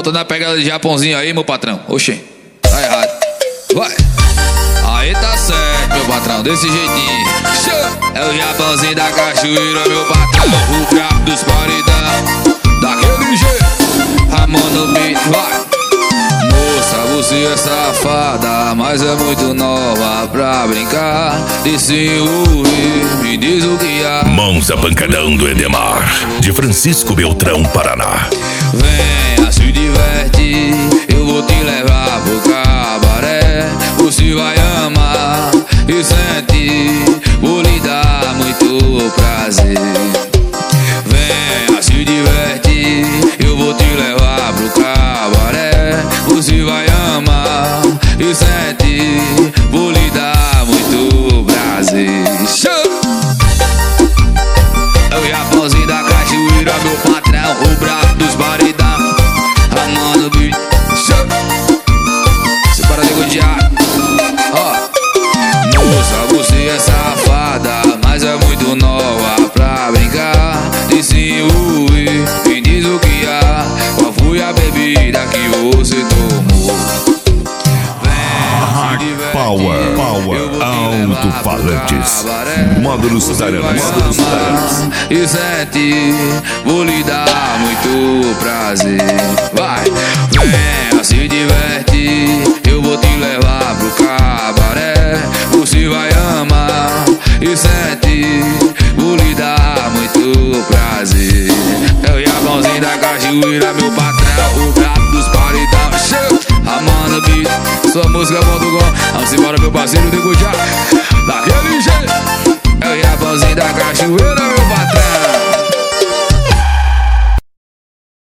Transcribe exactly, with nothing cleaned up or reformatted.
tô na pegada de Japãozinho aí, meu patrão. Oxê, tá errado. Vai. Aí tá certo, meu patrão, desse jeitinho. É o Japãozinho da cachoeira, meu patrão. O brabo dos paredão, daquele jeito. Ramon no beat, vai. Moça, você é safada, mas é muito nova pra brincar de se envolver. Me diz o que há. Mãos a pancadão do Edemar, de Francisco Beltrão, Paraná. Venha, se diverte, eu vou te levar pro cabaré. Você vai amar e sentir, vou lhe dar muito prazer. Venha, se diverte, eu vou te levar pro cabaré. Você vai amar e sentir, vou lhe dar muito prazer. Show! É o Japãozinho da cachoeira, meu patrão, o brabo dos paredão. Ramon beat, show! Você para de godiar. Ó, moça, você é safada, mas é muito nova pra brincar de se envolver. Me diz o que há, qual foi a bebida que você tomou? Hard Power, Power, alto-falantes, módulos taranas, e sente, vou lhe dar muito prazer. Vai, venha, se diverte, eu vou te levar pro cabaré. Você vai amar e sente, vou lhe dar muito prazer. É o Japãozinho da cachoeira, meu patrão, o brabo dos paredão. Ramon no beat, sua música ponto com. Vamos embora, meu parceiro de Gujá, daquele jeito. É o Japãozinho da cachoeira.